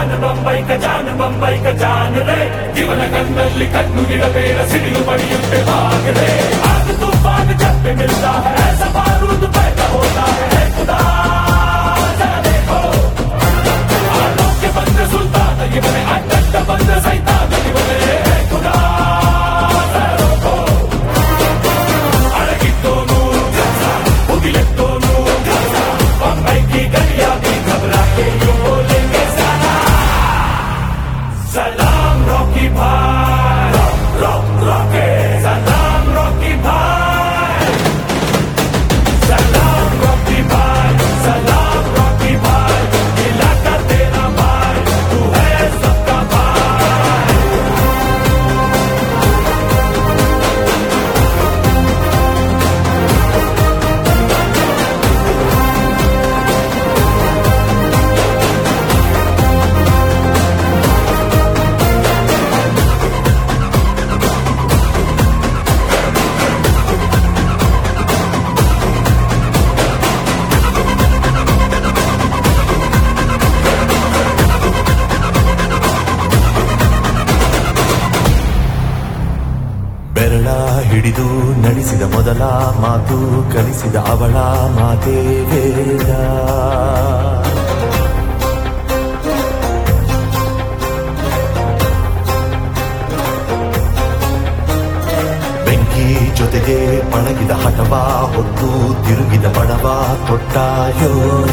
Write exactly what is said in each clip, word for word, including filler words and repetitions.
John Bombay ಕ John Bombay ಕ John ರೇ ಜೀವನ ಕಣ್ಣಲ್ಲಿ ಕಣ್ಣು ಗಿಡಬೇಡ ಸಿಡಿಲು ಬಡಿಯುತ್ತೆ ಬಾಗಲೇ ಆಗ ತೂಫಾನ್ ಜब भी मिलता है ऐसा बारूद पैदा होता है खुदा जरा देखो आलोक के बंदे सुल्तान ಇವನೇ ಅಡ್ಡ ಬಂದ ಸೈತಾನ ಇವನೇ खुदा जरा रोको अड़गिದ್ದೋನು ಕೆಲಸ ಮುಗಿಲೆತ್ತೋನು ಕೆಲಸ बम्बई की गलियां भी घबरा के यूं बोलेंगे सलाम रॉकी भाई रॉक रॉके सलाम रॉकी भाई सलाम रॉकी भाई सलाम रॉकी भाई इलाका तेरा भाई तू है सबका भाई ಬೆರಳ ಹಿಡಿದು ನಡೆಸಿದ ಮೊದಲ ಮಾತು ಕಲಿಸಿದ ಅವಳ ಮಾತೇ ವೇದ ಬೆಂಕಿ ಜೊತೆಗೆ ಪಳಗಿದ ಹಠವ ಹೊತ್ತು ತಿರುಗಿದ ಬಣವ ತೊಟ್ಟ ಯೋಧ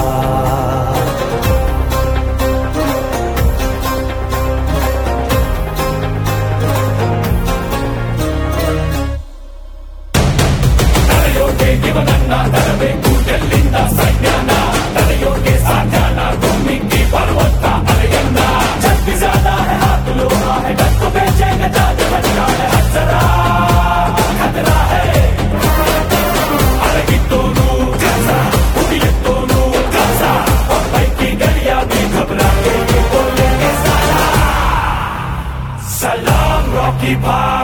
ಇವನನ್ನ ತರಬೇಕು ಎಲ್ಲಿಂದ ಸೈನ್ಯನ ತಡೆಯೋಕೆ ಸಾಧ್ಯನ ಗುಮ್ಮಿಕ್ಕಿ ಬರುವಂತ ಅಲೆಯನ್ನ ಜಲ್ದಿ ಜ್ಯಾದಾ है हाथ लोहा है डर को बेचैन जाद बचना है अजरा खतरा है अड़गिದ್ದೋನು ಕೆಲಸ ಮುಗಿಲೆತ್ತೋನು ಕೆಲಸ बम्बई की गलियां भी घबरा के यूं बोलेंगे सलाम रॉकी भाई